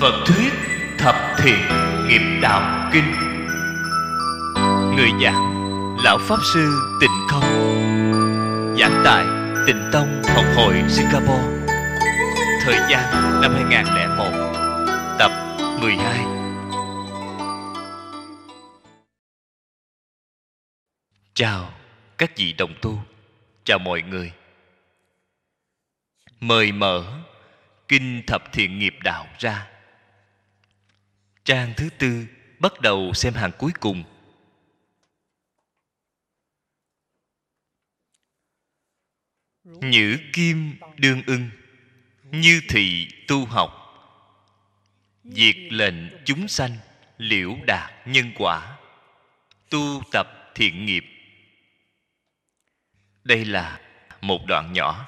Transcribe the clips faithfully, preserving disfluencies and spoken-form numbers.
Phật thuyết Thập Thiện Nghiệp Đạo Kinh. Người giảng Lão Pháp Sư Tịnh Không. Giảng tại Tịnh Tông Học hội Singapore. Thời gian năm hai nghìn lẻ một. Tập mười hai. Chào các vị đồng tu. Chào mọi người. Mời mở Kinh Thập Thiện Nghiệp Đạo ra. Trang thứ tư, bắt đầu xem hàng cuối cùng. Nhữ kim đương ưng, như thị tu học, diệt lệnh chúng sanh, liễu đạt nhân quả, tu tập thiện nghiệp. Đây là một đoạn nhỏ.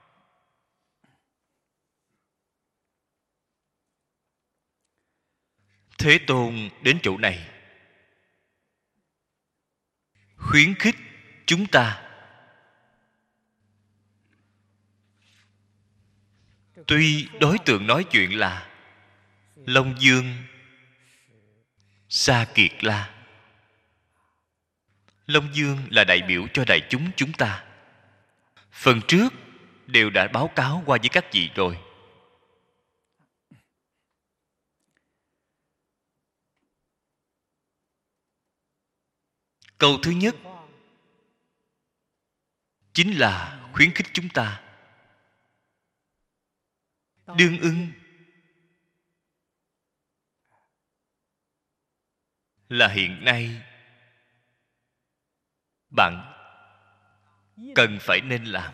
Thế Tôn đến chỗ này khuyến khích chúng ta. Tuy đối tượng nói chuyện là Long Dương, Sa Kiệt La. Long Dương là đại biểu cho đại chúng chúng ta. Phần trước đều đã báo cáo qua với các vị rồi. Câu thứ nhất chính là khuyến khích chúng ta. Đương ưng là hiện nay bạn cần phải nên làm.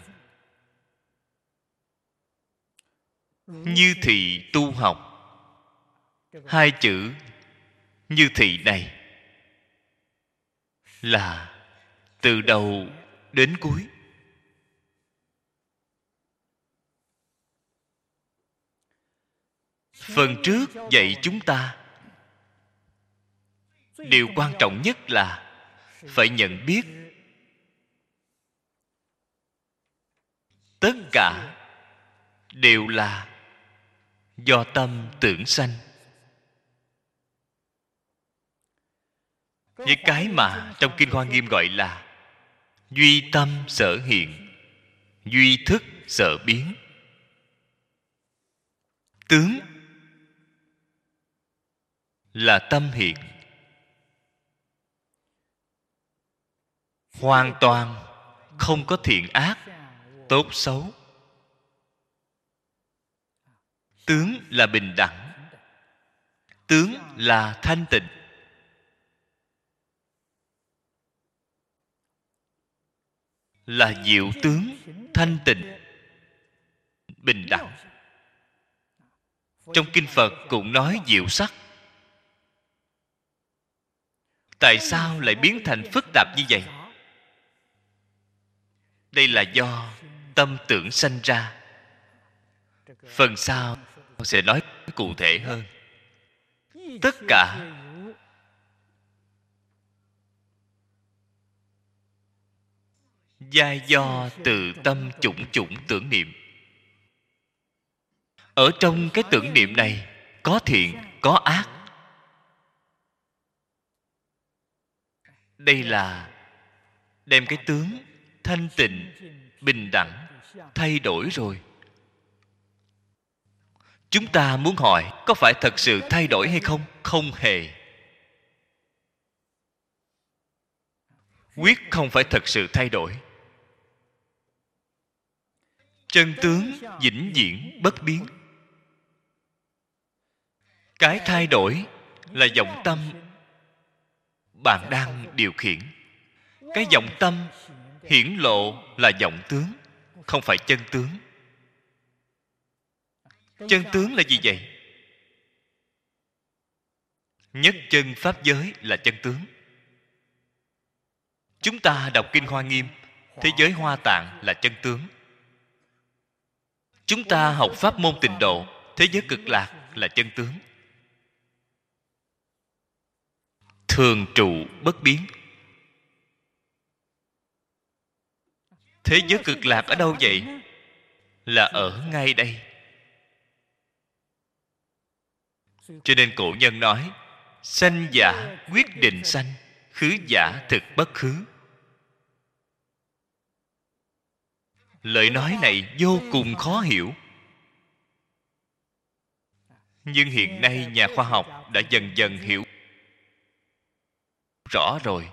Như thị tu học, hai chữ như thị này là từ đầu đến cuối. Phần trước dạy chúng ta, điều quan trọng nhất là phải nhận biết tất cả đều là do tâm tưởng sanh. Những cái mà trong Kinh Hoa Nghiêm gọi là duy tâm sở hiện, duy thức sở biến. Tướng là tâm hiện, hoàn toàn không có thiện ác, tốt xấu. Tướng là bình đẳng, tướng là thanh tịnh. Là diệu tướng, thanh tịnh, bình đẳng. Trong Kinh Phật cũng nói diệu sắc. Tại sao lại biến thành phức tạp như vậy? Đây là do tâm tưởng sanh ra. Phần sau sẽ nói cụ thể hơn. Tất cả giai do từ tâm chủng chủng tưởng niệm. Ở trong cái tưởng niệm này có thiện, có ác. Đây là đem cái tướng thanh tịnh, bình đẳng thay đổi rồi. Chúng ta muốn hỏi có phải thật sự thay đổi hay không? Không hề. Quyết không phải thật sự thay đổi. Chân tướng vĩnh viễn bất biến. Cái thay đổi là vọng tâm bạn đang điều khiển. Cái vọng tâm hiển lộ là vọng tướng, không phải chân tướng. Chân tướng là gì vậy? Nhất chân pháp giới là chân tướng. Chúng ta đọc Kinh Hoa Nghiêm, thế giới Hoa Tạng là chân tướng. Chúng ta học pháp môn Tịnh Độ, thế giới Cực Lạc là chân tướng. Thường trụ bất biến. Thế giới Cực Lạc ở đâu vậy? Là ở ngay đây. Cho nên cổ nhân nói: sanh giả quyết định sanh, khứ giả thực bất khứ. Lời nói này vô cùng khó hiểu, nhưng hiện nay nhà khoa học đã dần dần hiểu rõ rồi.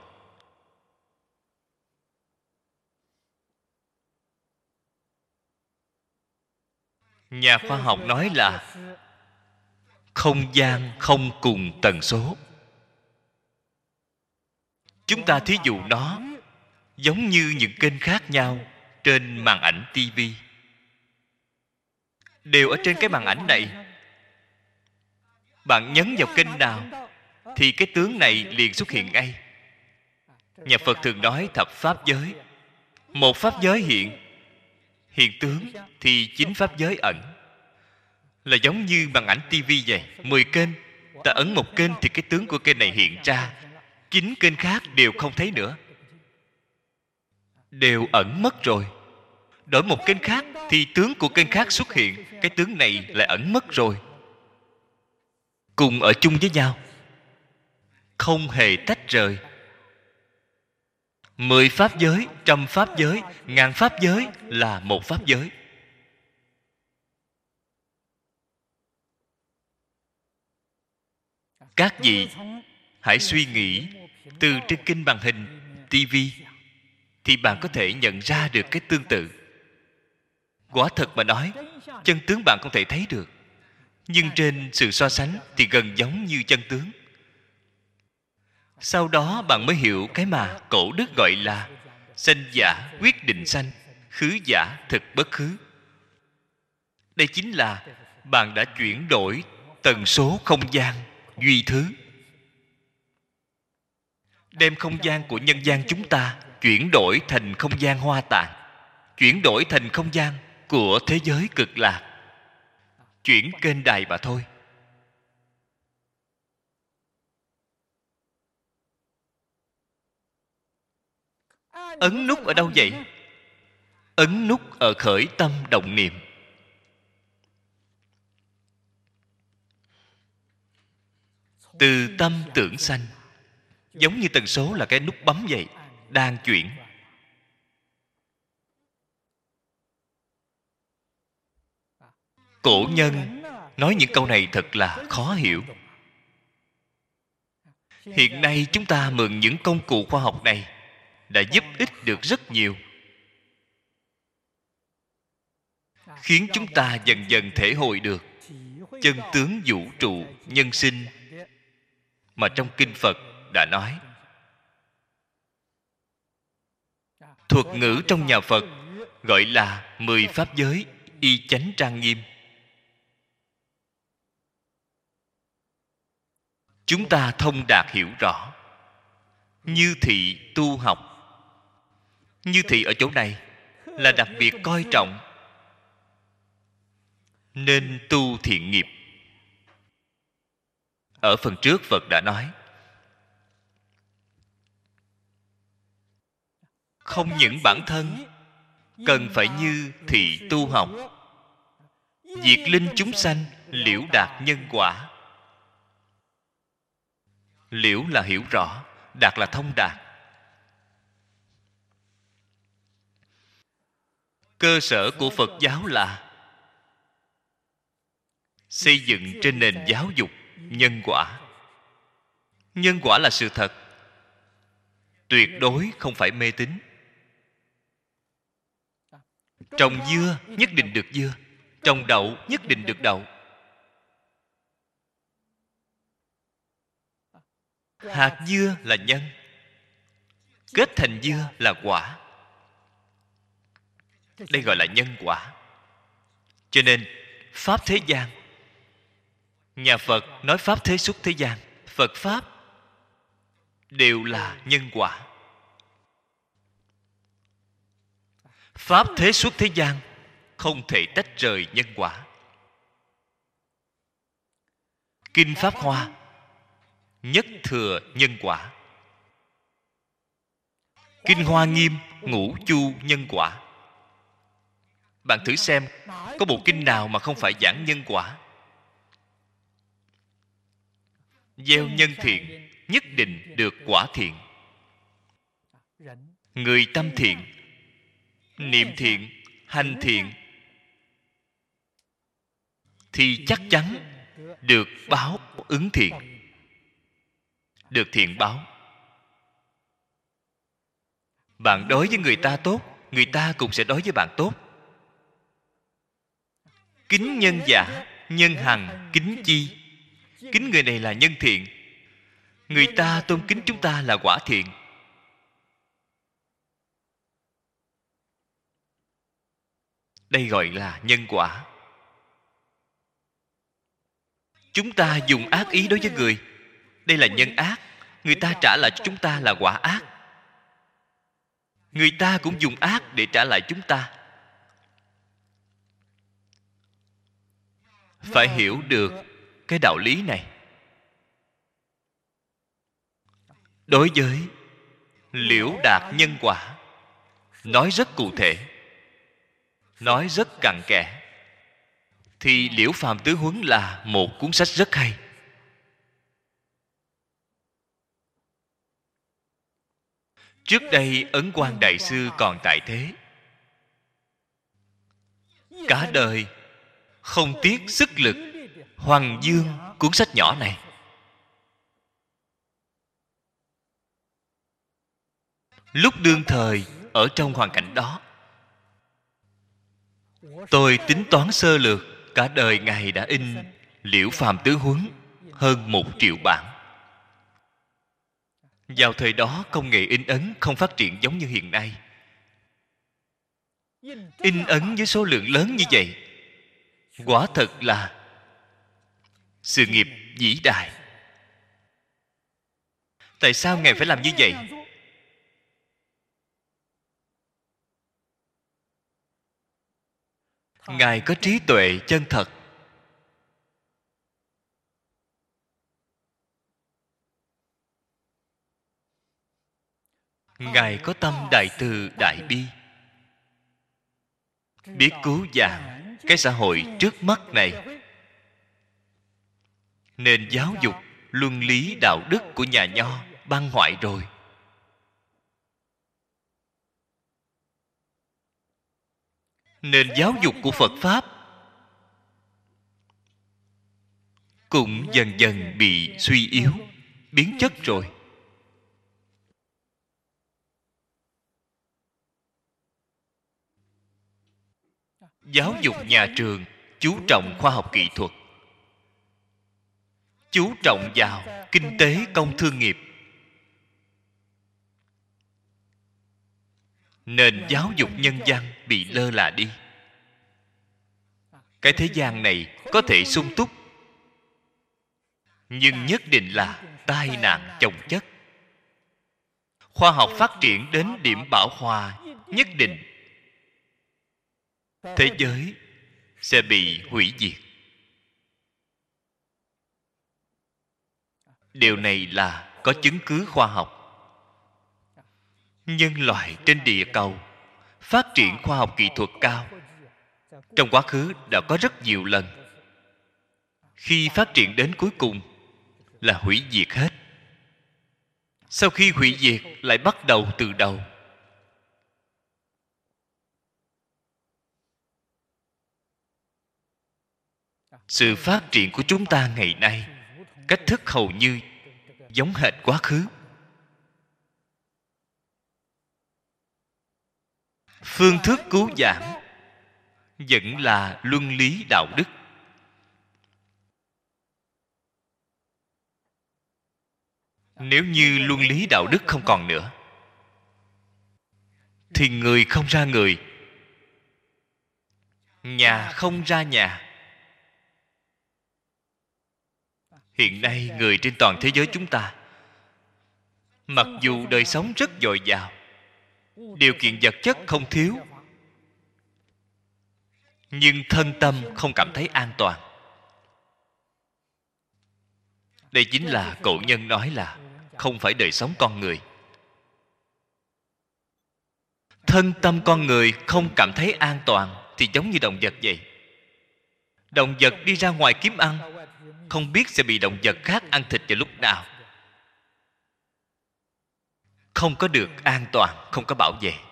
Nhà khoa học nói là không gian không cùng tần số. Chúng ta thí dụ nó giống như những kênh khác nhau trên màn ảnh tivi. Đều ở trên cái màn ảnh này. Bạn nhấn vào kênh nào thì cái tướng này liền xuất hiện ngay. Nhà Phật thường nói thập pháp giới. Một pháp giới hiện, hiện tướng, thì chín pháp giới ẩn. Là giống như màn ảnh tivi vậy. Mười kênh, ta ấn một kênh thì cái tướng của kênh này hiện ra. Chín kênh khác đều không thấy nữa, đều ẩn mất rồi. Đổi một kênh khác thì tướng của kênh khác xuất hiện. Cái tướng này lại ẩn mất rồi. Cùng ở chung với nhau, không hề tách rời. Mười pháp giới, trăm pháp giới, ngàn pháp giới là một pháp giới. Các vị hãy suy nghĩ từ trên kinh màn hình tivi thì bạn có thể nhận ra được cái tương tự. Quả thật mà nói, chân tướng bạn không thể thấy được, nhưng trên sự so sánh thì gần giống như chân tướng. Sau đó bạn mới hiểu cái mà cổ đức gọi là sanh giả quyết định sanh, khứ giả thực bất khứ. Đây chính là bạn đã chuyển đổi tần số không gian duy thứ, đem không gian của nhân gian chúng ta chuyển đổi thành không gian hoa tạng, chuyển đổi thành không gian của thế giới cực lạc. Chuyển kênh đài mà thôi. Ấn nút ở đâu vậy? Ấn nút ở khởi tâm động niệm. Từ tâm tưởng sanh, giống như tần số là cái nút bấm vậy, đang chuyển. Cổ nhân nói những câu này thật là khó hiểu. Hiện nay chúng ta mượn những công cụ khoa học này đã giúp ích được rất nhiều, khiến chúng ta dần dần thể hội được chân tướng vũ trụ nhân sinh mà trong kinh Phật đã nói. Thuật ngữ trong nhà Phật gọi là mười pháp giới y chánh trang nghiêm. Chúng ta thông đạt hiểu rõ. Như thị tu học. Như thị ở chỗ này là đặc biệt coi trọng, nên tu thiện nghiệp. Ở phần trước Phật đã nói, không những bản thân cần phải như thị tu học, diệt linh chúng sanh, liễu đạt nhân quả. Liễu là hiểu rõ, đạt là thông đạt. Cơ sở của Phật giáo là xây dựng trên nền giáo dục nhân quả. Nhân quả là sự thật, tuyệt đối không phải mê tín. Trồng dưa nhất định được dưa, trồng đậu nhất định được đậu. Hạt dưa là nhân, kết thành dưa là quả. Đây gọi là nhân quả. Cho nên pháp thế gian, nhà Phật nói pháp thế xuất thế gian, Phật pháp đều là nhân quả. Pháp thế xuất thế gian không thể tách rời nhân quả. Kinh Pháp Hoa nhất thừa nhân quả. Kinh Hoa Nghiêm ngũ chu nhân quả. Bạn thử xem, có bộ kinh nào mà không phải giảng nhân quả? gieo nhân thiện nhất định được quả thiện. Người tâm thiện, niệm thiện, hành thiện thì chắc chắn được báo ứng thiện, được thiện báo. Bạn đối với người ta tốt, người ta cũng sẽ đối với bạn tốt. Kính nhân giả, nhân hằng, kính chi. Kính người này là nhân thiện, người ta tôn kính chúng ta là quả thiện. Đây gọi là nhân quả. Chúng ta dùng ác ý đối với người, đây là nhân ác. Người ta trả lại cho chúng ta là quả ác. Người ta cũng dùng ác để trả lại chúng ta. Phải hiểu được cái đạo lý này. Đối với liễu đạt nhân quả, nói rất cụ thể, nói rất cặn kẽ, thì Liễu Phàm Tứ Huấn là một cuốn sách rất hay. Trước đây Ấn Quang Đại Sư còn tại thế, cả đời không tiếc sức lực hoằng dương cuốn sách nhỏ này. Lúc đương thời ở trong hoàn cảnh đó, tôi tính toán sơ lược, cả đời Ngài đã in Liễu Phàm Tứ Huấn hơn một triệu bản. Vào thời đó công nghệ in ấn không phát triển giống như hiện nay. In ấn với số lượng lớn như vậy, quả thật là sự nghiệp vĩ đại. Tại sao Ngài phải làm như vậy? Ngài có trí tuệ chân thật. Ngài có tâm đại từ đại bi, biết cứu vãn cái xã hội trước mắt này, nên giáo dục luân lý đạo đức của nhà Nho băng hoại rồi. Nền giáo dục của Phật Pháp cũng dần dần bị suy yếu, biến chất rồi. Giáo dục nhà trường chú trọng khoa học kỹ thuật, chú trọng vào kinh tế công thương nghiệp. Nền giáo dục nhân văn bị lơ là đi. Cái thế gian này có thể sung túc, nhưng nhất định là tai nạn chồng chất. Khoa học phát triển đến điểm bão hòa nhất định, thế giới sẽ bị hủy diệt. Điều này là có chứng cứ khoa học. Nhân loại trên địa cầu phát triển khoa học kỹ thuật cao, trong quá khứ đã có rất nhiều lần. Khi phát triển đến cuối cùng là hủy diệt hết. Sau khi hủy diệt lại bắt đầu từ đầu. Sự phát triển của chúng ta ngày nay, cách thức hầu như giống hệt quá khứ. Phương thức cứu vãn vẫn là luân lý đạo đức. Nếu như luân lý đạo đức không còn nữa, thì người không ra người, nhà không ra nhà. Hiện nay người trên toàn thế giới chúng ta, mặc dù đời sống rất dồi dào, điều kiện vật chất không thiếu, nhưng thân tâm không cảm thấy an toàn. Đây chính là cổ nhân nói là không phải đời sống con người. Thân tâm con người không cảm thấy an toàn thì giống như động vật vậy. Động vật đi ra ngoài kiếm ăn, không biết sẽ bị động vật khác ăn thịt vào lúc nào, không có được an toàn, không có bảo vệ.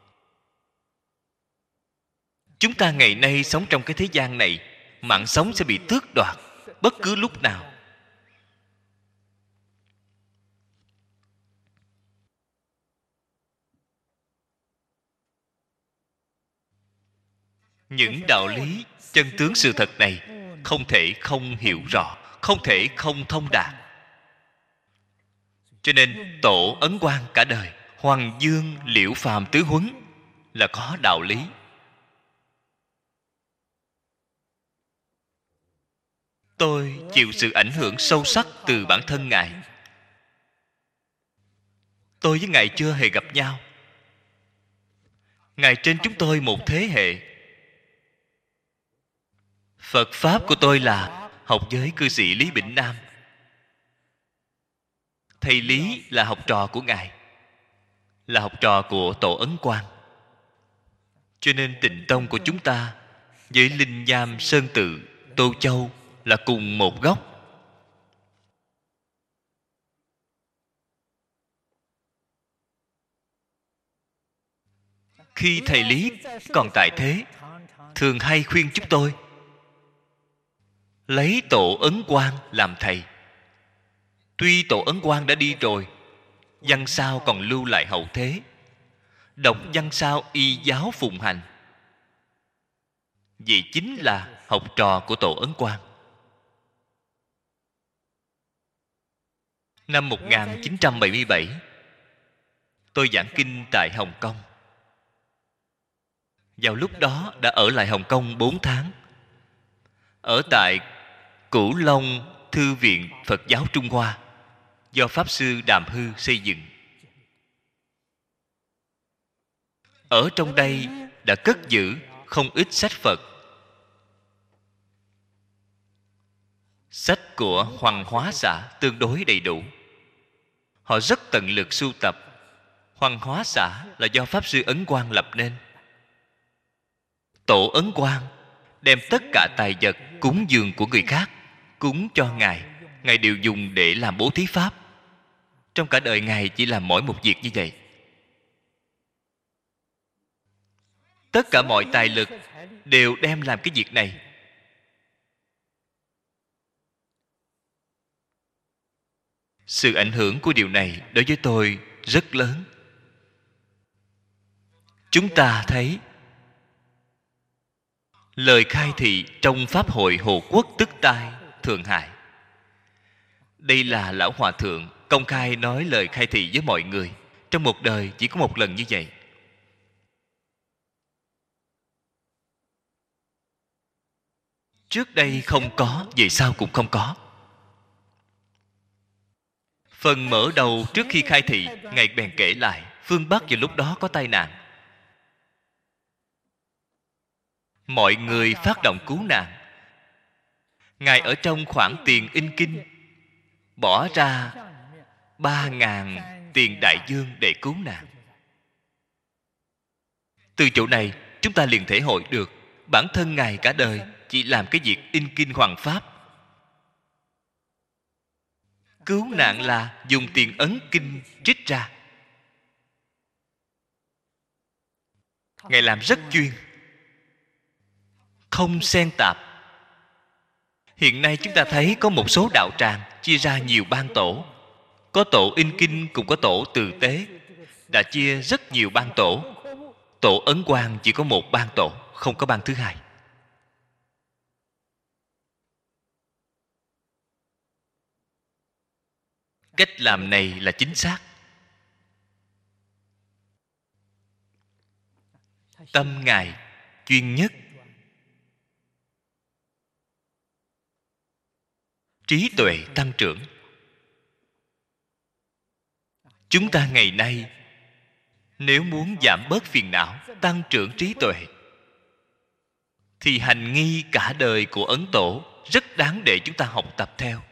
Chúng ta ngày nay sống trong cái thế gian này, mạng sống sẽ bị tước đoạt bất cứ lúc nào. Những đạo lý chân tướng sự thật này không thể không hiểu rõ, không thể không thông đạt. Cho nên Tổ Ấn Quang cả đời, Hoàng Dương Liễu Phàm tứ huấn là có đạo lý. Tôi chịu sự ảnh hưởng sâu sắc từ bản thân Ngài. Tôi với Ngài chưa hề gặp nhau. Ngài trên chúng tôi một thế hệ. Phật Pháp của tôi là học với cư sĩ Lý Bỉnh Nam. Thầy Lý là học trò của Ngài, là học trò của Tổ Ấn Quang. Cho nên Tịnh Tông của chúng ta với Linh Nham Sơn Tự, Tô Châu là cùng một gốc. Khi thầy Lý còn tại thế, thường hay khuyên chúng tôi lấy Tổ Ấn Quang làm thầy. Tuy Tổ Ấn Quang đã đi rồi, văn sao còn lưu lại hậu thế. Đọc văn sao y giáo phụng hành, vậy chính là học trò của Tổ Ấn Quang. Năm một nghìn chín trăm bảy mươi bảy, tôi giảng kinh tại Hồng Kông. Vào lúc đó đã ở lại Hồng Kông bốn tháng, ở tại Cửu Long Thư viện Phật giáo Trung Hoa do Pháp Sư Đàm Hư xây dựng. Ở trong đây đã cất giữ không ít sách Phật. Sách của Hoàng Hóa xã tương đối đầy đủ. Họ rất tận lực sưu tập. Hoàng Hóa xã là do Pháp Sư Ấn Quang lập nên. Tổ Ấn Quang đem tất cả tài vật cúng dường của người khác cúng cho Ngài, Ngài đều dùng để làm bố thí pháp. Trong cả đời Ngài chỉ làm mỗi một việc như vậy. Tất cả mọi tài lực đều đem làm cái việc này. Sự ảnh hưởng của điều này đối với tôi rất lớn. Chúng ta thấy lời khai thị trong Pháp hội Hộ Quốc Tức Tai Thượng Hải. Đây là Lão Hòa Thượng công khai nói lời khai thị với mọi người. Trong một đời chỉ có một lần như vậy. Trước đây không có, về sau cũng không có. Phần mở đầu trước khi khai thị, Ngài bèn kể lại phương Bắc vào lúc đó có tai nạn. Mọi người phát động cứu nạn. Ngài ở trong khoản tiền in kinh bỏ ra ba ngàn tiền đại dương để cứu nạn. Từ chỗ này chúng ta liền thể hội được bản thân Ngài cả đời chỉ làm cái việc in kinh hoằng pháp. Cứu nạn là dùng tiền ấn kinh trích ra. Ngài làm rất chuyên, không xen tạp. Hiện nay chúng ta thấy có một số đạo tràng chia ra nhiều ban tổ. Có tổ in kinh, cũng có tổ từ tế. Đã chia rất nhiều ban tổ. Tổ Ấn Quang chỉ có một ban tổ, không có ban thứ hai. Cách làm này là chính xác. Tâm Ngài chuyên nhất, trí tuệ tăng trưởng. Chúng ta ngày nay nếu muốn giảm bớt phiền não, tăng trưởng trí tuệ, thì hành nghi cả đời của Ấn Tổ rất đáng để chúng ta học tập theo.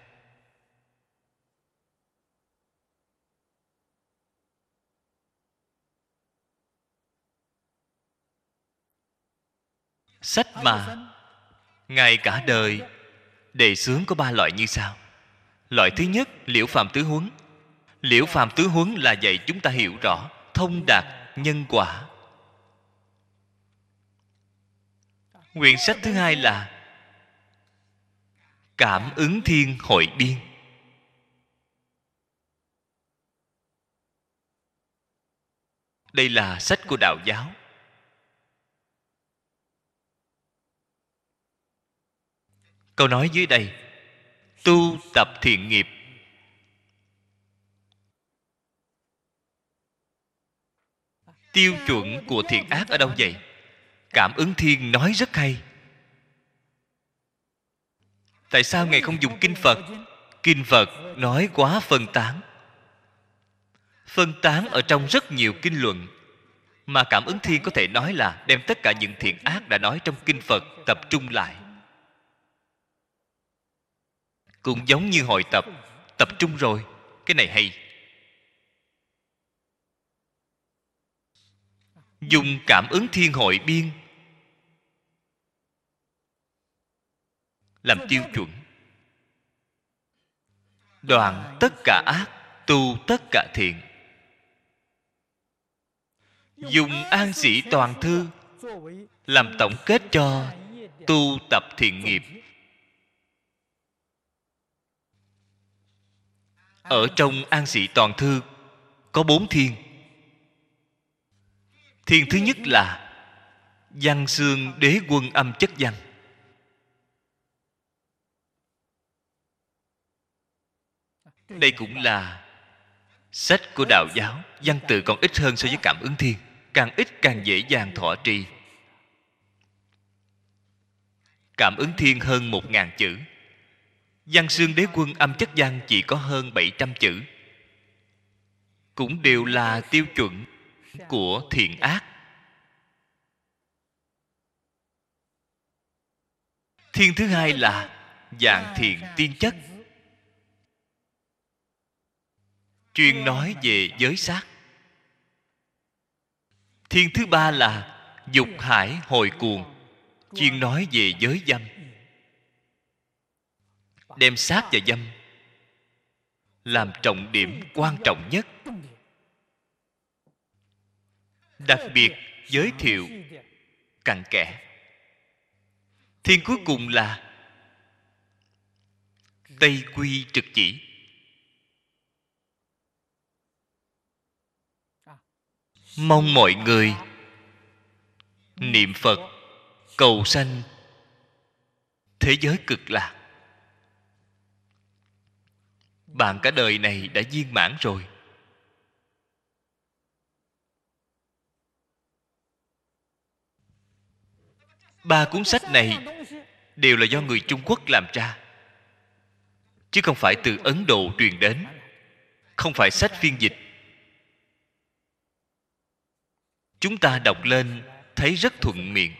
Sách mà Ngài cả đời Đề xướng có ba loại như sau. Loại thứ nhất, Liễu Phàm Tứ Huấn. Liễu Phàm Tứ Huấn là dạy chúng ta hiểu rõ thông đạt nhân quả. Quyển sách thứ hai là Cảm ứng thiên hội biên. Đây là sách của đạo giáo. Câu nói dưới đây: tu tập thiện nghiệp. Tiêu chuẩn của thiện ác ở đâu vậy? Cảm ứng thiên nói rất hay. Tại sao Ngài không dùng kinh Phật? Kinh Phật nói quá phân tán. Phân tán ở trong rất nhiều kinh luận. Mà Cảm ứng thiên có thể nói là đem tất cả những thiện ác đã nói trong kinh Phật tập trung lại. Cũng giống như hội tập, tập trung rồi. Cái này hay. Dùng Cảm ứng thiên hội biên làm tiêu chuẩn, đoạn tất cả ác, tu tất cả thiện. Dùng An Sĩ Toàn Thư làm tổng kết cho tu tập thiện nghiệp. Ở trong An Sĩ Toàn Thư có bốn thiên. Thiên thứ nhất là Văn Xương Đế Quân Âm Chất Văn. Đây cũng là sách của đạo giáo. Văn tự còn ít hơn so với Cảm ứng thiên. Càng ít càng dễ dàng thọ trì. Cảm ứng thiên hơn một ngàn chữ. Văn Xương Đế Quân Âm Chất Văn chỉ có hơn bảy trăm chữ. Cũng đều là tiêu chuẩn của thiện ác. Thiên thứ hai là Dạng Thiện Tiên Chất, chuyên nói về giới sát. Thiên thứ ba là Dục Hải Hồi Cuồng, chuyên nói về giới dâm. Đem sát và dâm làm trọng điểm quan trọng nhất. Đặc biệt giới thiệu cặn kẽ. Thiên cuối cùng là Tây Quy Trực Chỉ. Mong mọi người niệm Phật cầu sanh thế giới cực lạc. Bạn cả đời này đã viên mãn rồi. Ba cuốn sách này đều là do người Trung Quốc làm ra, chứ không phải từ Ấn Độ truyền đến. Không phải sách phiên dịch. Chúng ta đọc lên thấy rất thuận miệng.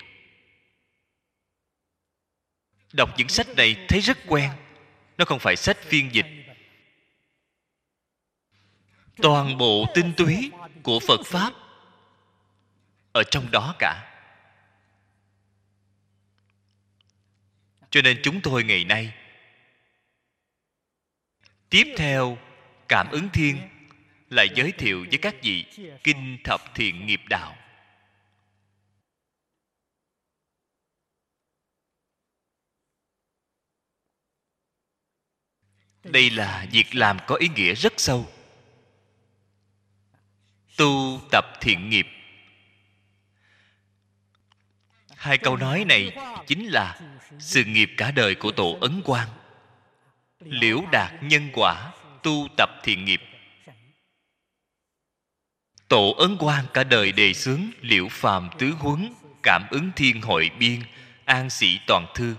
Đọc những sách này thấy rất quen. Nó không phải sách phiên dịch. Toàn bộ tinh túy của Phật Pháp ở trong đó cả. Cho nên chúng tôi ngày nay tiếp theo Cảm ứng thiên lại giới thiệu với các vị Kinh Thập Thiện Nghiệp Đạo. Đây là việc làm có ý nghĩa rất sâu. Tu tập thiện nghiệp. Hai câu nói này chính là sự nghiệp cả đời của Tổ Ấn Quang. Liễu đạt nhân quả, tu tập thiện nghiệp. Tổ Ấn Quang cả đời đề xướng Liễu Phàm Tứ Huấn, Cảm ứng thiên hội biên, An Sĩ Toàn Thư.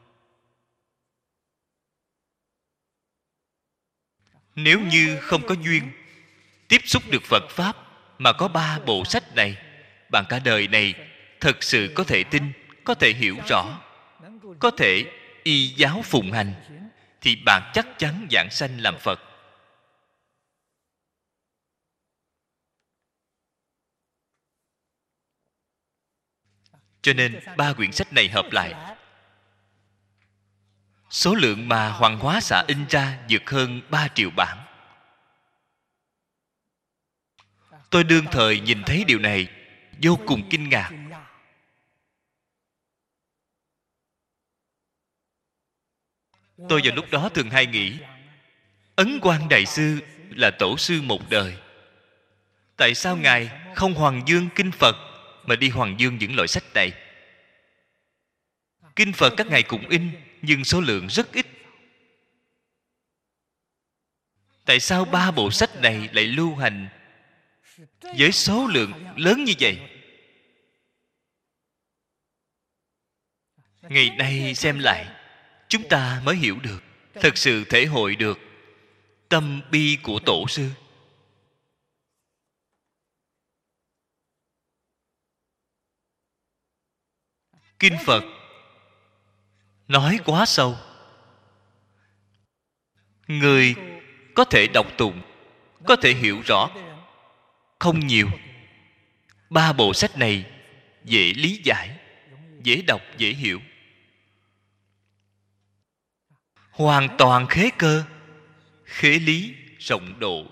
Nếu như không có duyên tiếp xúc được Phật Pháp mà có ba bộ sách này, bạn cả đời này thật sự có thể tin, có thể hiểu rõ, có thể y giáo phụng hành, thì bạn chắc chắn vãng sanh làm Phật. Cho nên ba quyển sách này hợp lại, Số lượng mà Hoàng Hóa xã in ra vượt hơn ba triệu bản. Tôi đương thời nhìn thấy điều này vô cùng kinh ngạc. Tôi vào lúc đó thường hay nghĩ, Ấn Quang Đại Sư là tổ sư một đời, tại sao Ngài không hoàng dương kinh Phật mà đi hoàng dương những loại sách này? Kinh Phật các ngài cũng in, nhưng số lượng rất ít. Tại sao ba bộ sách này lại lưu hành với số lượng lớn như vậy? Ngày nay xem lại, chúng ta mới hiểu được, thật sự thể hội được tâm bi của tổ sư. Kinh Phật nói quá sâu, người có thể đọc tụng, có thể hiểu rõ không nhiều. Ba bộ sách này dễ lý giải, dễ đọc, dễ hiểu, hoàn toàn khế cơ, khế lý, rộng độ.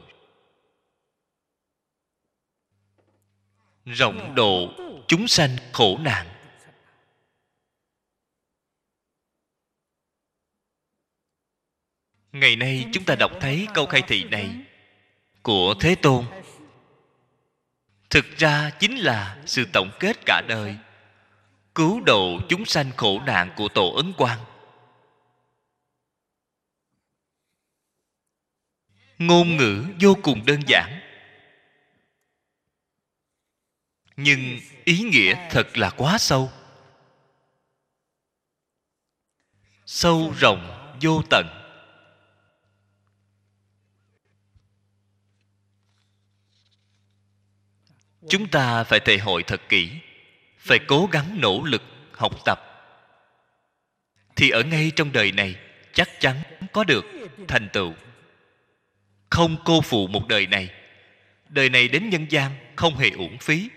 Rộng độ chúng sanh khổ nạn. Ngày nay chúng ta đọc thấy câu khai thị này của Thế Tôn, thực ra chính là sự tổng kết cả đời cứu độ chúng sanh khổ nạn của Tổ Ấn Quang. Ngôn ngữ vô cùng đơn giản, nhưng ý nghĩa thật là quá sâu. Sâu rộng vô tận. Chúng ta phải thể hội thật kỹ, phải cố gắng nỗ lực học tập, thì ở ngay trong đời này chắc chắn có được thành tựu, không cô phụ một đời này. Đời này đến nhân gian không hề uổng phí.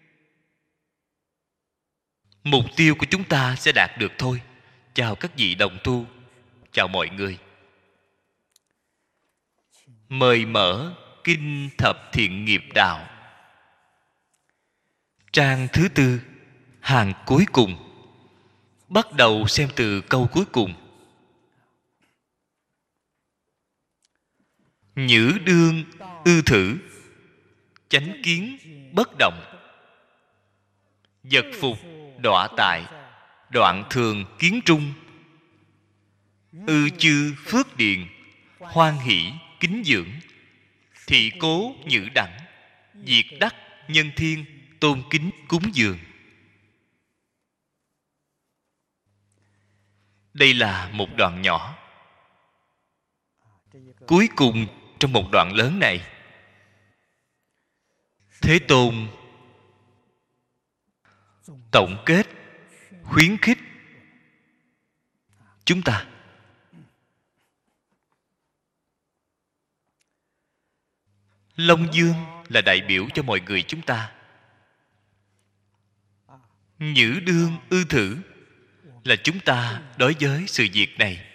Mục tiêu của chúng ta sẽ đạt được thôi. Chào các vị đồng tu, chào mọi người. Mời mở Kinh Thập Thiện Nghiệp Đạo, trang thứ tư, hàng cuối cùng. Bắt đầu xem từ câu cuối cùng. Nhữ đương ư thử, chánh kiến bất động. Vật phục đọa tại, đoạn thường kiến trung. Ư chư phước điền, hoan hỷ kính dưỡng. Thị cố nhữ đẳng, diệt đắc nhân thiên, tôn kính cúng dường. Đây là một đoạn nhỏ. Cuối cùng trong một đoạn lớn này, Thế Tôn tổng kết, khuyến khích chúng ta. Long Dương là đại biểu cho mọi người chúng ta. Nhữ đương ư thử là chúng ta đối với sự việc này,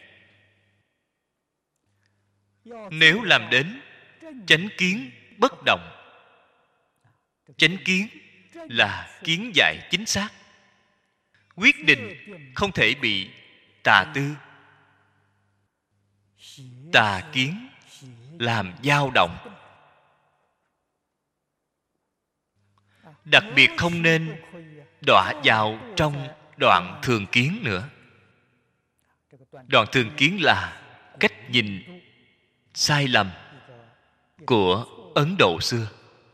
nếu làm đến chánh kiến bất động. Chánh kiến là kiến giải chính xác, quyết định không thể bị tà tư, tà kiến làm dao động. Đặc biệt không nên đọa vào trong đoạn thường kiến nữa. Đoạn thường kiến là cách nhìn sai lầm của Ấn Độ xưa.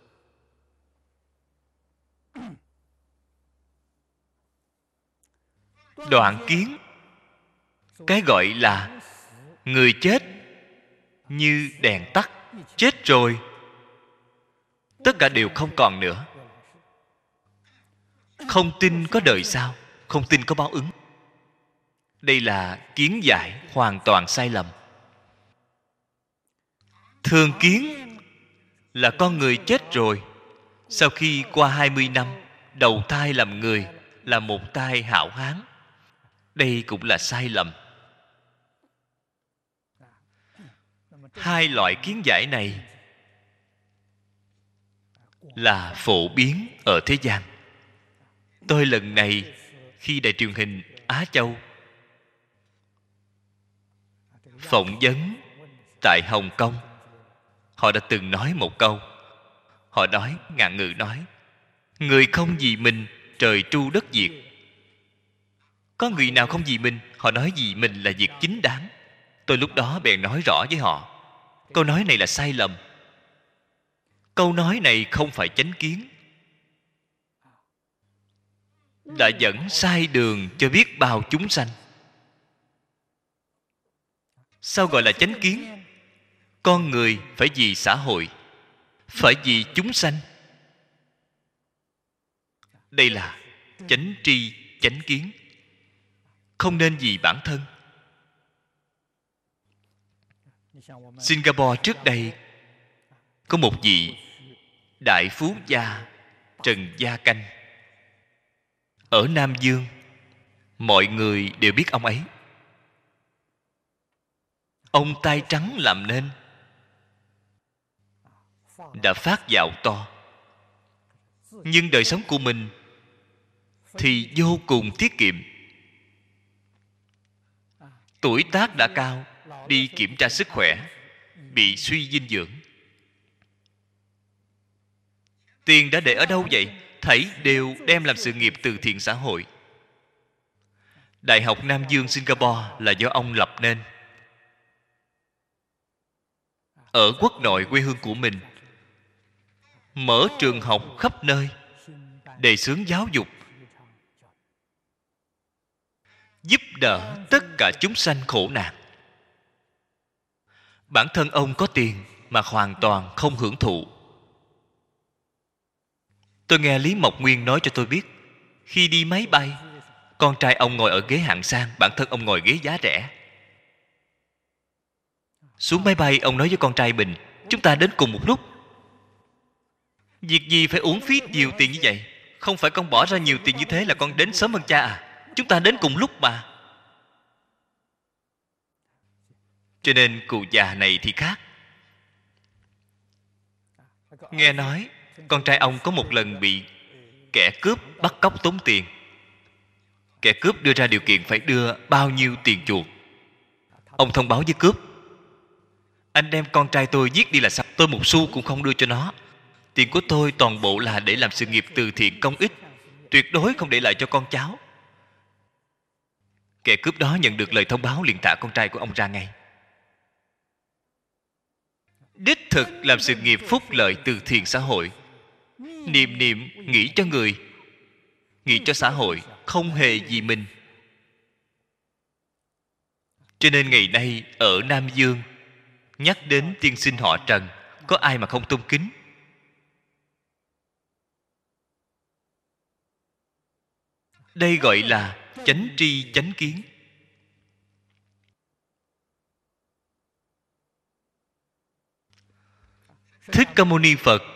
Đoạn kiến, cái gọi là người chết như đèn tắt, chết rồi tất cả đều không còn nữa. Không tin có đời sau, không tin có báo ứng. Đây là kiến giải hoàn toàn sai lầm. Thường kiến là con người chết rồi, sau khi qua hai mươi năm đầu thai làm người, là một thai hảo hán. Đây cũng là sai lầm. Hai loại kiến giải này là phổ biến ở thế gian. Tôi lần này khi đài truyền hình Á Châu phỏng vấn tại Hồng Kông, họ đã từng nói một câu. Họ nói, ngạn ngữ nói, người không vì mình, trời tru đất diệt. Có người nào không vì mình? Họ nói vì mình là việc chính đáng. Tôi lúc đó bèn nói rõ với họ, câu nói này là sai lầm. Câu nói này không phải chánh kiến, đã dẫn sai đường cho biết bao chúng sanh. Sao gọi là chánh kiến? Con người phải vì xã hội, phải vì chúng sanh. Đây là chánh tri, chánh kiến. Không nên vì bản thân. Singapore trước đây có một vị đại phú gia Trần Gia Canh. Ở Nam Dương, mọi người đều biết ông ấy. Ông tay trắng làm nên, đã phát dạo to, nhưng đời sống của mình thì vô cùng tiết kiệm. Tuổi tác đã cao, đi kiểm tra sức khỏe, bị suy dinh dưỡng. Tiền đã để ở đâu vậy? Thảy đều đem làm sự nghiệp từ thiện xã hội. Đại học Nam Dương Singapore là do ông lập nên. Ở quốc nội quê hương của mình, mở trường học khắp nơi, đề xướng giáo dục, giúp đỡ tất cả chúng sanh khổ nạn. Bản thân ông có tiền mà hoàn toàn không hưởng thụ. Tôi nghe Lý Mộc Nguyên nói cho tôi biết, khi đi máy bay, con trai ông ngồi ở ghế hạng sang, bản thân ông ngồi ghế giá rẻ. Xuống máy bay, ông nói với con trai mình, chúng ta đến cùng một lúc. Việc gì phải uổng phí nhiều tiền như vậy? Không phải con bỏ ra nhiều tiền như thế là con đến sớm hơn cha à? Chúng ta đến cùng lúc mà. Cho nên cụ già này thì khác. Nghe nói con trai ông có một lần bị kẻ cướp bắt cóc tống tiền. Kẻ cướp đưa ra điều kiện phải đưa bao nhiêu tiền chuộc. Ông thông báo với cướp, anh đem con trai tôi giết đi là sao? Tôi một xu cũng không đưa cho nó. Tiền của tôi toàn bộ là để làm sự nghiệp từ thiện công ích, tuyệt đối không để lại cho con cháu. Kẻ cướp đó nhận được lời thông báo liền thả con trai của ông ra ngay. Đích thực làm sự nghiệp phúc lợi từ thiện xã hội, niệm niệm nghĩ cho người, nghĩ cho xã hội, không hề vì mình. Cho nên ngày nay ở Nam Dương, nhắc đến tiên sinh họ Trần, có ai mà không tôn kính? Đây gọi là chánh tri chánh kiến. Thích Ca Mâu Ni Phật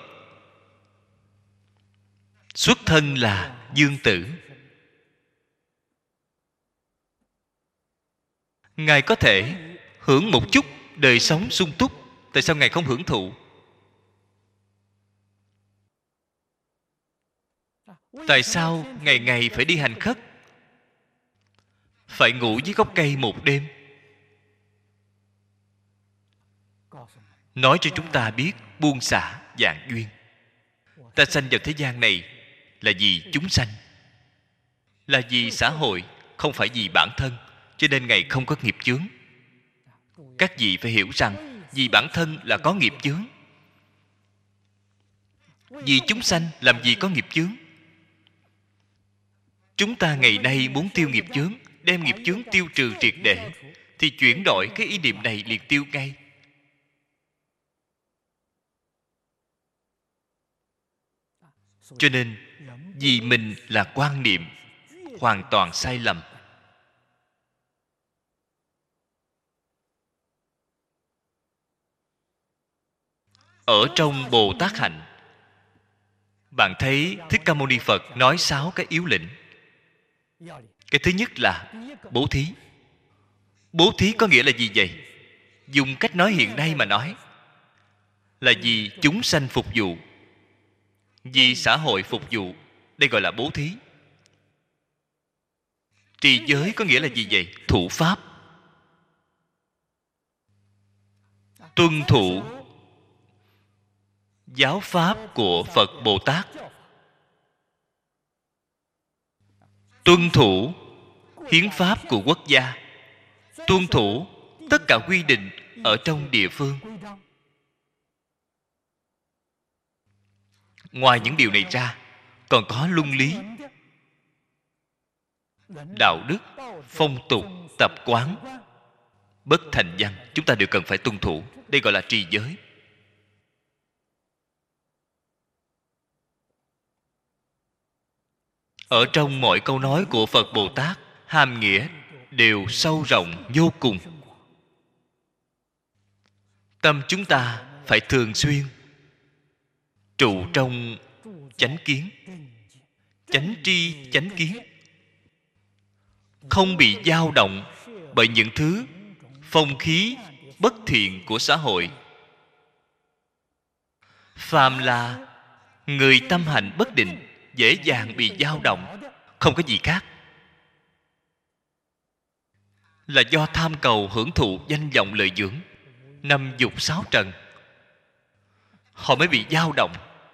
xuất thân là dương tử. Ngài có thể hưởng một chút đời sống sung túc. Tại sao Ngài không hưởng thụ? Tại sao ngày ngày phải đi hành khất, phải ngủ dưới gốc cây một đêm? Nói cho chúng ta biết buông xả vạn duyên. Ta sanh vào thế gian này là vì chúng sanh, là vì xã hội, không phải vì bản thân. Cho nên Ngài không có nghiệp chướng. Các vị phải hiểu rằng vì bản thân là có nghiệp chướng, vì chúng sanh làm gì có nghiệp chướng. Chúng ta ngày nay muốn tiêu nghiệp chướng, đem nghiệp chướng tiêu trừ triệt để, thì chuyển đổi cái ý niệm này liền tiêu ngay. Cho nên vì mình là quan niệm hoàn toàn sai lầm. Ở trong Bồ Tát Hạnh, bạn thấy Thích Ca Mâu Ni Phật nói sáu cái yếu lĩnh. Cái thứ nhất là bố thí. Bố thí có nghĩa là gì vậy? Dùng cách nói hiện nay mà nói là vì chúng sanh phục vụ, vì xã hội phục vụ. Đây gọi là bố thí. Trì giới có nghĩa là gì vậy? Thủ pháp, tuân thủ giáo pháp của Phật Bồ Tát, tuân thủ hiến pháp của quốc gia, tuân thủ tất cả quy định ở trong địa phương. Ngoài những điều này ra, còn có luân lý, đạo đức, phong tục, tập quán, bất thành văn, chúng ta đều cần phải tuân thủ. Đây gọi là trì giới. Ở trong mọi câu nói của Phật Bồ Tát, hàm nghĩa đều sâu rộng vô cùng. Tâm chúng ta phải thường xuyên trụ trong chánh kiến, chánh tri chánh kiến, không bị dao động bởi những thứ phong khí bất thiện của xã hội. Phàm là người tâm hành bất định, dễ dàng bị dao động, không có gì khác, là do tham cầu hưởng thụ danh vọng lợi dưỡng, năm dục sáu trần, họ mới bị dao động.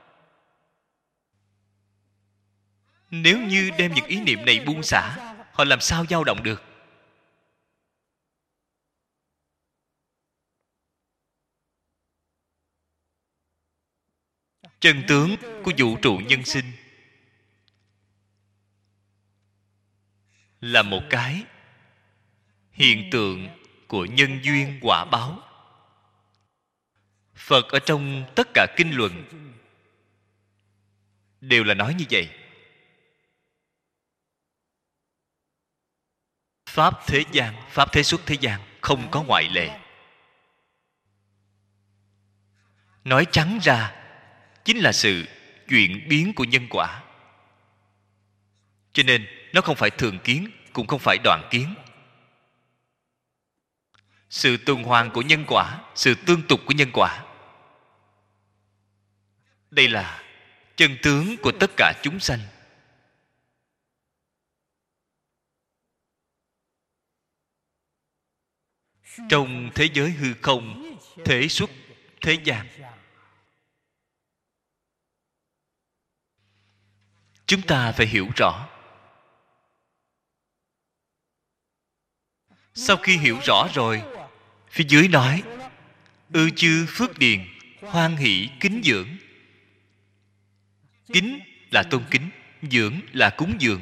Nếu như đem những ý niệm này buông xả, họ làm sao dao động được? Chân tướng của vũ trụ nhân sinh là một cái hiện tượng của nhân duyên quả báo. Phật ở trong tất cả kinh luận đều là nói như vậy. Pháp thế gian, pháp thế xuất thế gian, không có ngoại lệ. Nói trắng ra chính là sự chuyển biến của nhân quả. Cho nên nó không phải thường kiến, cũng không phải đoạn kiến. Sự tuần hoàn của nhân quả, sự tương tục của nhân quả, đây là chân tướng của tất cả chúng sanh. Trong thế giới hư không, thế xuất thế gian, chúng ta phải hiểu rõ. Sau khi hiểu rõ rồi, phía dưới nói ư chư phước điền, hoan hỷ kính dưỡng. Kính là tôn kính, dưỡng là cúng dường.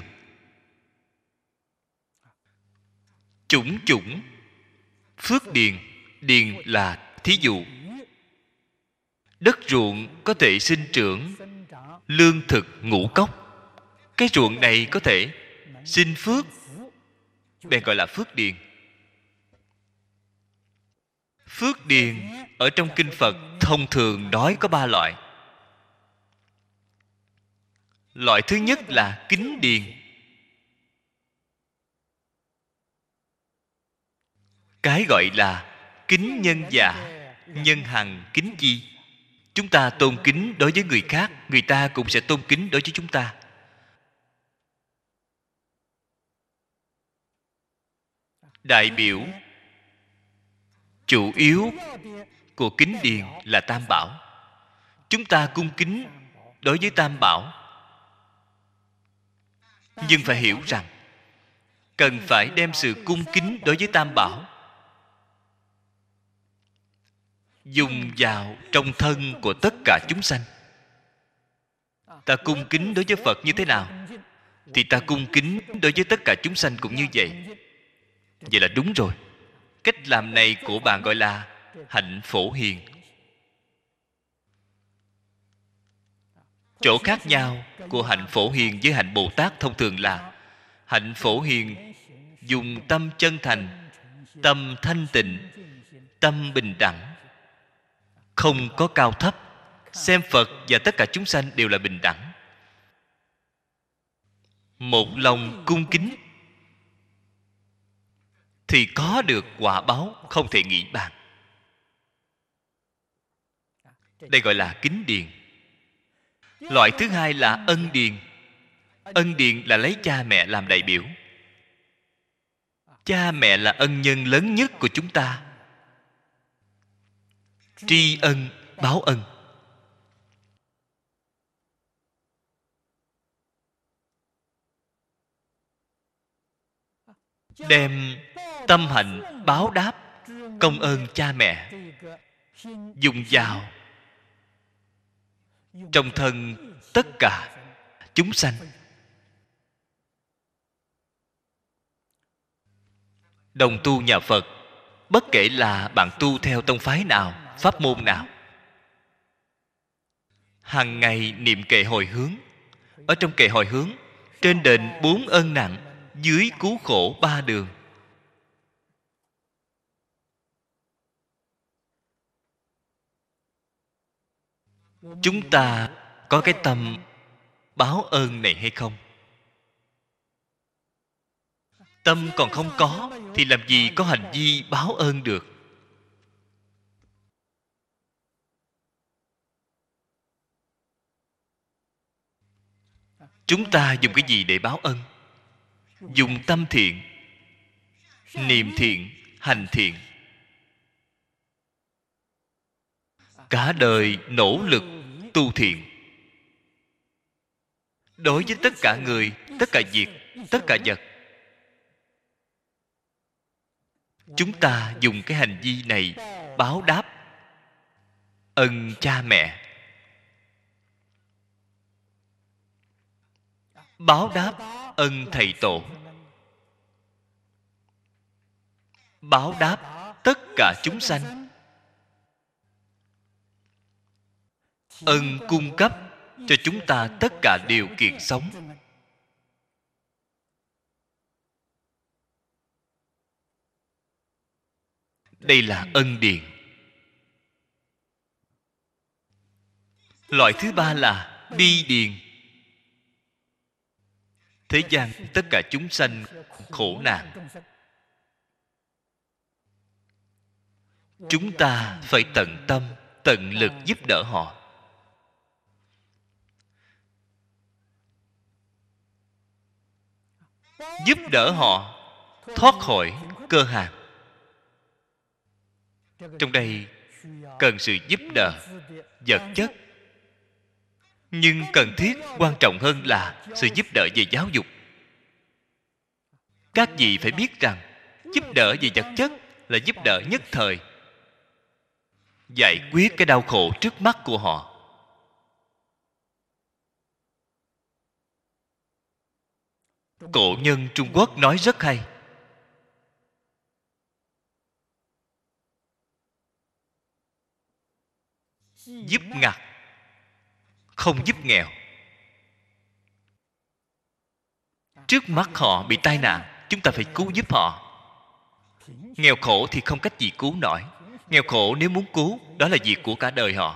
Chủng chủng phước điền, điền là thí dụ. Đất ruộng có thể sinh trưởng lương thực ngũ cốc. Cái ruộng này có thể sinh phước, bèn gọi là phước điền. Phước điền ở trong kinh Phật thông thường nói có ba loại. Loại thứ nhất là kính điền. Cái gọi là kính nhân dạ, nhân hằng kính chi. Chúng ta tôn kính đối với người khác, người ta cũng sẽ tôn kính đối với chúng ta. Đại biểu chủ yếu của kính điền là Tam Bảo. Chúng ta cung kính đối với Tam Bảo, nhưng phải hiểu rằng cần phải đem sự cung kính đối với Tam Bảo dùng vào trong thân của tất cả chúng sanh. Ta cung kính đối với Phật như thế nào, thì ta cung kính đối với tất cả chúng sanh cũng như vậy. Vậy là đúng rồi. Cách làm này của bạn gọi là hạnh phổ hiền. Chỗ khác nhau của hạnh phổ hiền với hạnh Bồ Tát thông thường là hạnh phổ hiền dùng tâm chân thành, tâm thanh tịnh, tâm bình đẳng, không có cao thấp, xem Phật và tất cả chúng sanh đều là bình đẳng. Một lòng cung kính thì có được quả báo không thể nghĩ bàn. Đây gọi là kính điền. Loại thứ hai là ân điền. Ân điền là lấy cha mẹ làm đại biểu. Cha mẹ là ân nhân lớn nhất của chúng ta. Tri ân, báo ân. Đem tâm hạnh báo đáp công ơn cha mẹ dùng vào trong thân tất cả chúng sanh. Đồng tu nhà Phật, bất kể là bạn tu theo tông phái nào, pháp môn nào, hàng ngày niệm kệ hồi hướng. Ở trong kệ hồi hướng, trên đền bốn ân nặng, dưới cứu khổ ba đường. Chúng ta có cái tâm báo ơn này hay không? Tâm còn không có thì làm gì có hành vi báo ơn được? Chúng ta dùng cái gì để báo ân? Dùng tâm thiện, niệm thiện, hành thiện. Cả đời nỗ lực tu thiện. Đối với tất cả người, tất cả việc, tất cả vật, chúng ta dùng cái hành vi này báo đáp ân cha mẹ, báo đáp ân thầy tổ, báo đáp tất cả chúng sanh, ân cung cấp cho chúng ta tất cả điều kiện sống. Đây là ân điền. Loại thứ ba là bi điền. Thế gian tất cả chúng sanh khổ nạn, chúng ta phải tận tâm, tận lực giúp đỡ họ. Giúp đỡ họ thoát khỏi cơ hàn. Trong đây cần sự giúp đỡ vật chất, nhưng cần thiết quan trọng hơn là sự giúp đỡ về giáo dục. Các vị phải biết rằng giúp đỡ về vật chất là giúp đỡ nhất thời, giải quyết cái đau khổ trước mắt của họ. Cổ nhân Trung Quốc nói rất hay: giúp ngặt, không giúp nghèo. Trước mắt họ bị tai nạn, chúng ta phải cứu giúp họ. Nghèo khổ thì không cách gì cứu nổi. Nghèo khổ nếu muốn cứu, đó là việc của cả đời họ.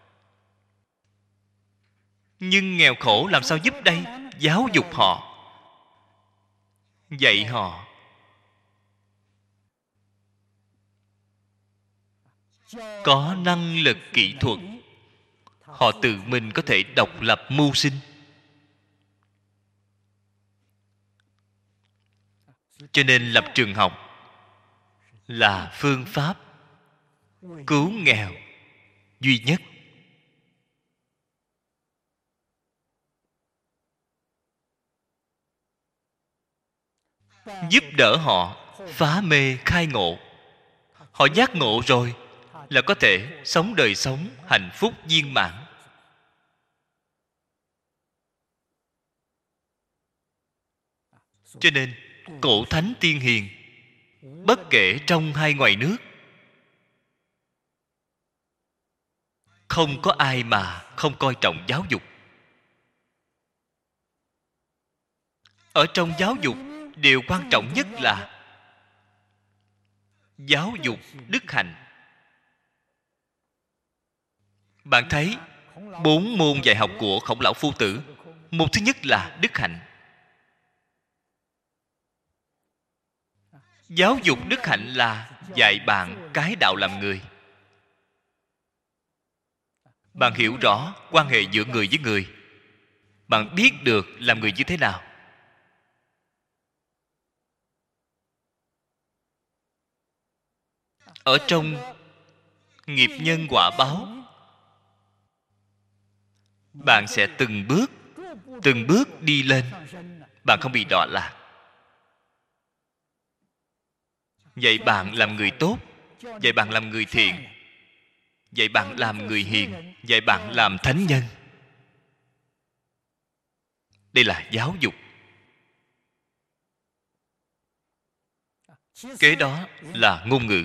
Nhưng nghèo khổ làm sao giúp đây? Giáo dục họ, dạy họ. Có năng lực kỹ thuật, họ tự mình có thể độc lập mưu sinh. Cho nên lập trường học là phương pháp cứu nghèo duy nhất. Giúp đỡ họ phá mê khai ngộ. Họ giác ngộ rồi là có thể sống đời sống hạnh phúc viên mãn. Cho nên cổ thánh tiên hiền, bất kể trong hay ngoài nước, không có ai mà không coi trọng giáo dục. Ở trong giáo dục, điều quan trọng nhất là giáo dục đức hạnh. Bạn thấy bốn môn dạy học của Khổng Lão Phu Tử, môn thứ nhất là đức hạnh. Giáo dục đức hạnh là dạy bạn cái đạo làm người. Bạn hiểu rõ quan hệ giữa người với người. Bạn biết được làm người như thế nào. Ở trong nghiệp nhân quả báo, bạn sẽ từng bước từng bước đi lên. Bạn không bị đọa lạc. Dạy bạn làm người tốt, dạy bạn làm người thiện, dạy bạn làm người hiền, dạy bạn làm thánh nhân. Đây là giáo dục. Kế đó là ngôn ngữ.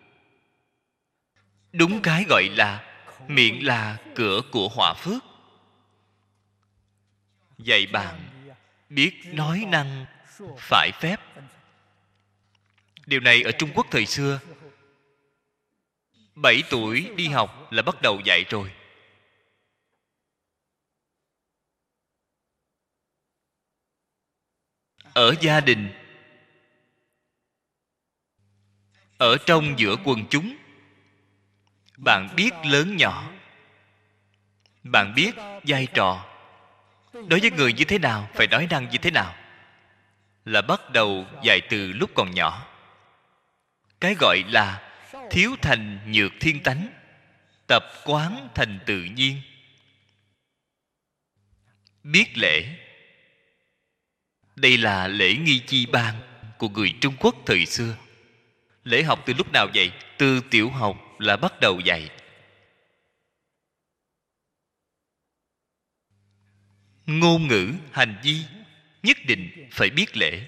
Đúng cái gọi là miệng là cửa của họa phước. Dạy bạn biết nói năng phải phép. Điều này ở Trung Quốc thời xưa, bảy tuổi đi học là bắt đầu dạy rồi. Ở gia đình, ở trong giữa quần chúng, bạn biết lớn nhỏ, bạn biết vai trò. Đối với người như thế nào, phải nói năng như thế nào, là bắt đầu dạy từ lúc còn nhỏ. Cái gọi là thiếu thành nhược thiên tánh, tập quán thành tự nhiên. Biết lễ. Đây là lễ nghi chi ban của người Trung Quốc thời xưa. Lễ học từ lúc nào vậy? Từ tiểu học là bắt đầu dạy. Ngôn ngữ, hành vi nhất định phải biết lễ.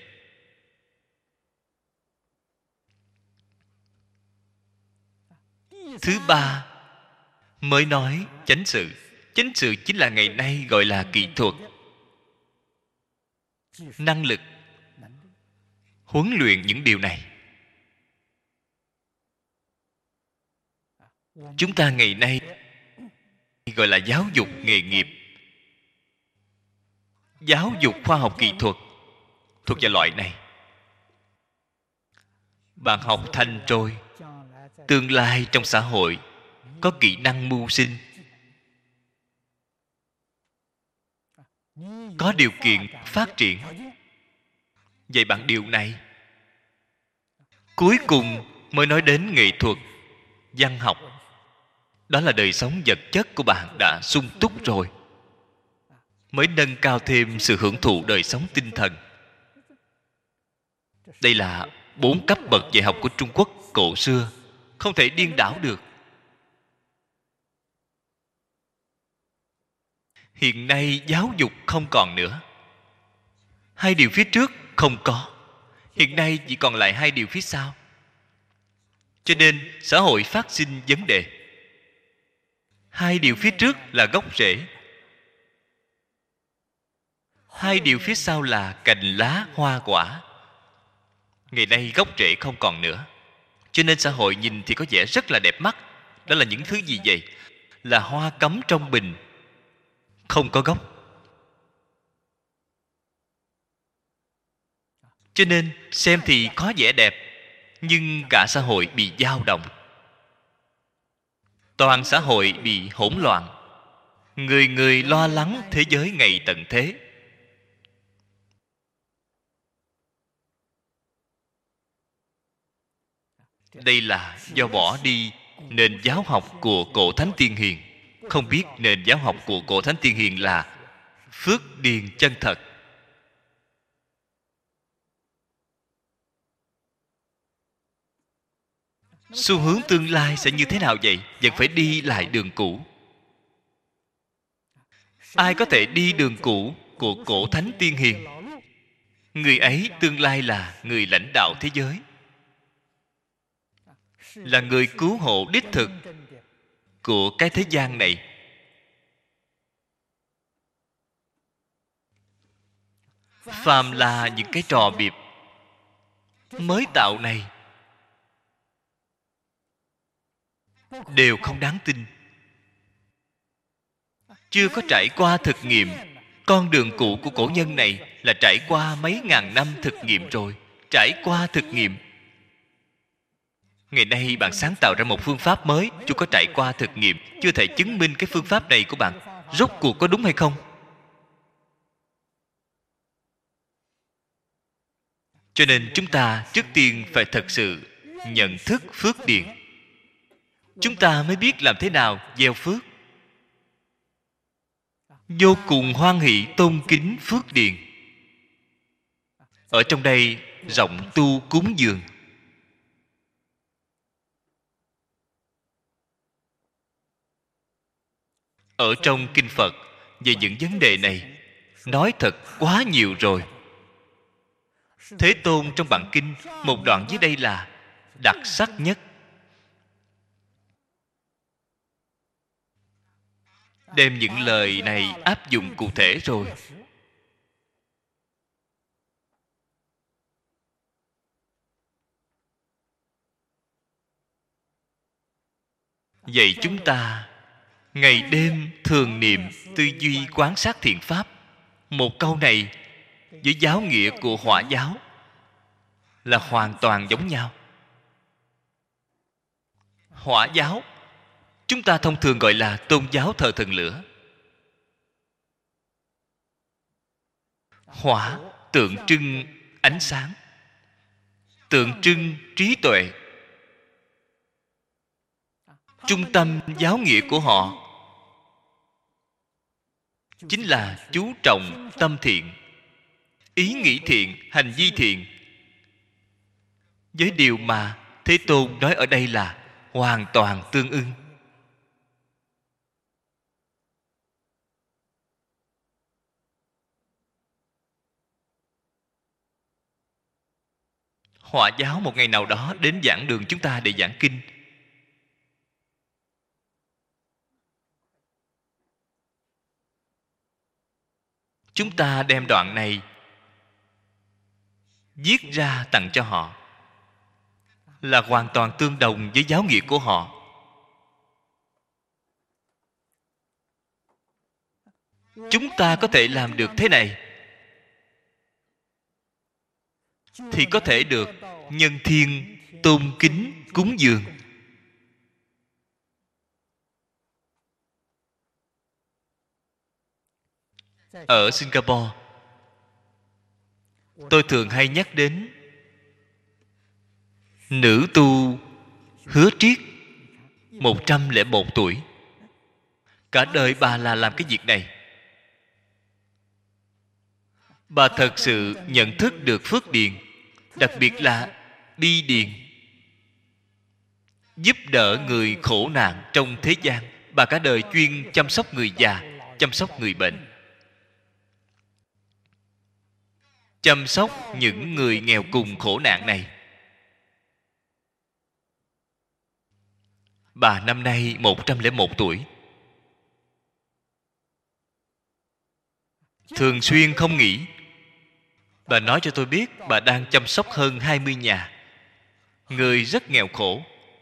Thứ ba mới nói chánh sự. Chánh sự chính là ngày nay gọi là kỹ thuật, năng lực, huấn luyện những điều này. Chúng ta ngày nay gọi là giáo dục nghề nghiệp, giáo dục khoa học kỹ thuật, thuộc vào loại này. Bạn học thành rồi, tương lai trong xã hội có kỹ năng mưu sinh, có điều kiện phát triển. Vậy bạn điều này, cuối cùng mới nói đến nghệ thuật, văn học. Đó là đời sống vật chất của bạn đã sung túc rồi, mới nâng cao thêm sự hưởng thụ đời sống tinh thần. Đây là bốn cấp bậc dạy học của Trung Quốc cổ xưa, không thể điên đảo được. Hiện nay giáo dục không còn nữa. Hai điều phía trước không có, hiện nay chỉ còn lại hai điều phía sau. Cho nên xã hội phát sinh vấn đề. Hai điều phía trước là gốc rễ, hai điều phía sau là cành lá hoa quả. Ngày nay gốc rễ không còn nữa, cho nên xã hội nhìn thì có vẻ rất là đẹp mắt. Đó là những thứ gì vậy? Là hoa cắm trong bình, không có gốc. Cho nên xem thì có vẻ đẹp, nhưng cả xã hội bị dao động. Toàn xã hội bị hỗn loạn. Người người lo lắng thế giới ngày tận thế. Đây là do bỏ đi nền giáo học của cổ thánh tiên hiền. Không biết nền giáo học của cổ thánh tiên hiền là phước điền chân thật. Xu hướng tương lai sẽ như thế nào vậy? Vẫn phải đi lại đường cũ. Ai có thể đi đường cũ của cổ thánh tiên hiền, người ấy tương lai là người lãnh đạo thế giới, là người cứu hộ đích thực của cái thế gian này. Phàm là những cái trò biệp mới tạo này đều không đáng tin. Chưa có trải qua thực nghiệm. Con đường cũ của cổ nhân này là trải qua mấy ngàn năm thực nghiệm rồi. Trải qua thực nghiệm, Ngày nay bạn sáng tạo ra một phương pháp mới, chưa có trải qua thực nghiệm, chưa thể chứng minh cái phương pháp này của bạn rốt cuộc có đúng hay không. Cho nên chúng ta trước tiên phải thật sự nhận thức phước điền, chúng ta mới biết làm thế nào gieo phước. Vô cùng hoan hỷ tôn kính phước điền. Ở trong đây rộng tu cúng dường. Ở trong kinh Phật về những vấn đề này nói thật quá nhiều rồi. Thế Tôn trong bản kinh, một đoạn dưới đây là đặc sắc nhất. Đem những lời này áp dụng cụ thể rồi. Vậy chúng ta ngày đêm thường niệm, tư duy quán sát thiện pháp. Một câu này với giáo nghĩa của Hỏa giáo là hoàn toàn giống nhau. Hỏa giáo chúng ta thông thường gọi là tôn giáo thờ thần lửa. Hỏa tượng trưng ánh sáng, tượng trưng trí tuệ. Trung tâm giáo nghĩa của họ chính là chú trọng tâm thiện, ý nghĩ thiện, hành vi thiện. Với điều mà Thế Tôn nói ở đây là hoàn toàn tương ưng. Hỏa giáo một ngày nào đó đến giảng đường chúng ta để giảng kinh. Chúng ta đem đoạn này viết ra tặng cho họ, là hoàn toàn tương đồng với giáo nghĩa của họ. Chúng ta có thể làm được thế này thì có thể được nhân thiên tôn kính cúng dường. Ở Singapore, tôi thường hay nhắc đến nữ tu Hứa Triết, một trăm lẻ một tuổi. Cả đời bà là làm cái việc này. Bà thật sự nhận thức được phước điền, đặc biệt là bi điền, giúp đỡ người khổ nạn trong thế gian. Bà cả đời chuyên chăm sóc người già, chăm sóc người bệnh, chăm sóc những người nghèo cùng khổ nạn này. Bà năm nay một trăm lẻ một tuổi. Thường xuyên không nghỉ. Bà nói cho tôi biết bà đang chăm sóc hơn hai mươi nhà, người rất nghèo khổ.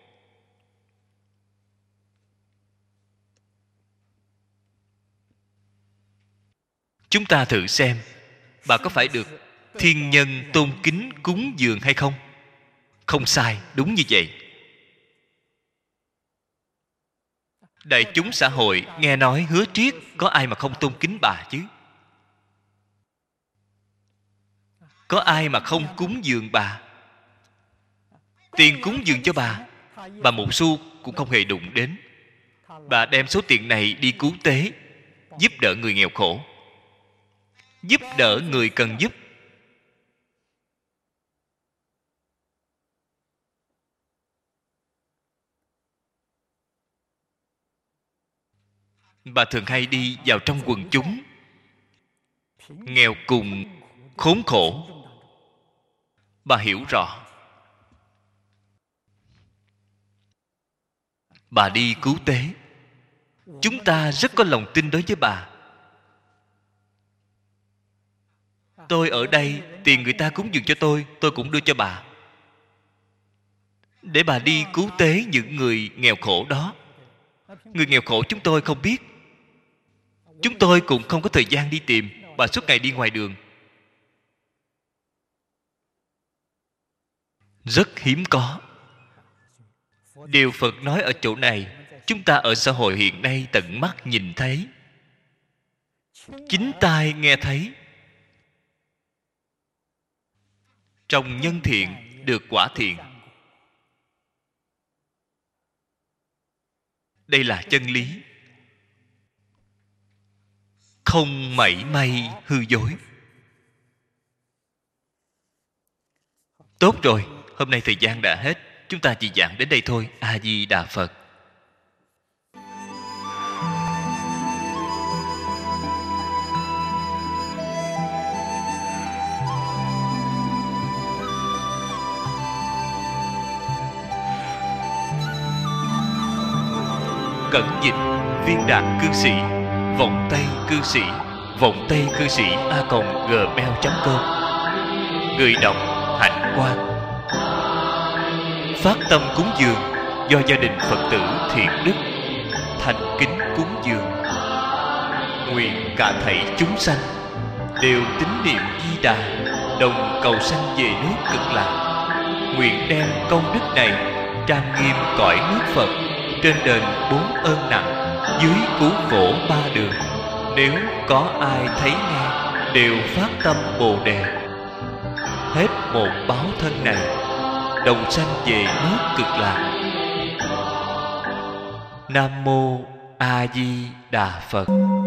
Chúng ta thử xem, bà có phải được thiên nhân tôn kính cúng dường hay không? Không sai, đúng như vậy. Đại chúng xã hội nghe nói Hứa Triết, có ai mà không tôn kính bà chứ? Có ai mà không cúng dường bà? Tiền cúng dường cho bà, bà một xu cũng không hề đụng đến. Bà đem số tiền này đi cứu tế, giúp đỡ người nghèo khổ, giúp đỡ người cần giúp. Bà thường hay đi vào trong quần chúng nghèo cùng khốn khổ. Bà hiểu rõ. Bà đi cứu tế. Chúng ta rất có lòng tin đối với bà. Tôi ở đây, tiền người ta cúng dường cho tôi, tôi cũng đưa cho bà, để bà đi cứu tế những người nghèo khổ đó. Người nghèo khổ chúng tôi không biết, chúng tôi cũng không có thời gian đi tìm. Bà suốt ngày đi ngoài đường, rất hiếm có. Điều Phật nói ở chỗ này, chúng ta ở xã hội hiện nay tận mắt nhìn thấy, chính tai nghe thấy. Trồng nhân thiện được quả thiện. Đây là chân lý, không mảy may hư dối. Tốt rồi, hôm nay thời gian đã hết, chúng ta chỉ giảng đến đây thôi. A Di Đà Phật. Cẩn dịch viên đạt cư sĩ, vọng tây cư sĩ, vọng tây cư sĩ a còng gmail chấm com. Người đọc Hạnh Quang. Phát tâm cúng dường do gia đình Phật tử Thiện Đức thành kính cúng dường. Nguyện cả thảy chúng sanh đều tín niệm Di Đà, đồng cầu sanh về nước Cực Lạc. Nguyện đem công đức này trang nghiêm cõi nước Phật, trên đền bốn ơn nặng, dưới cứu khổ ba đường. Nếu có ai thấy nghe đều phát tâm Bồ Đề, hết một báo thân này, đồng sanh về nước Cực Lạc. Nam mô A Di Đà Phật.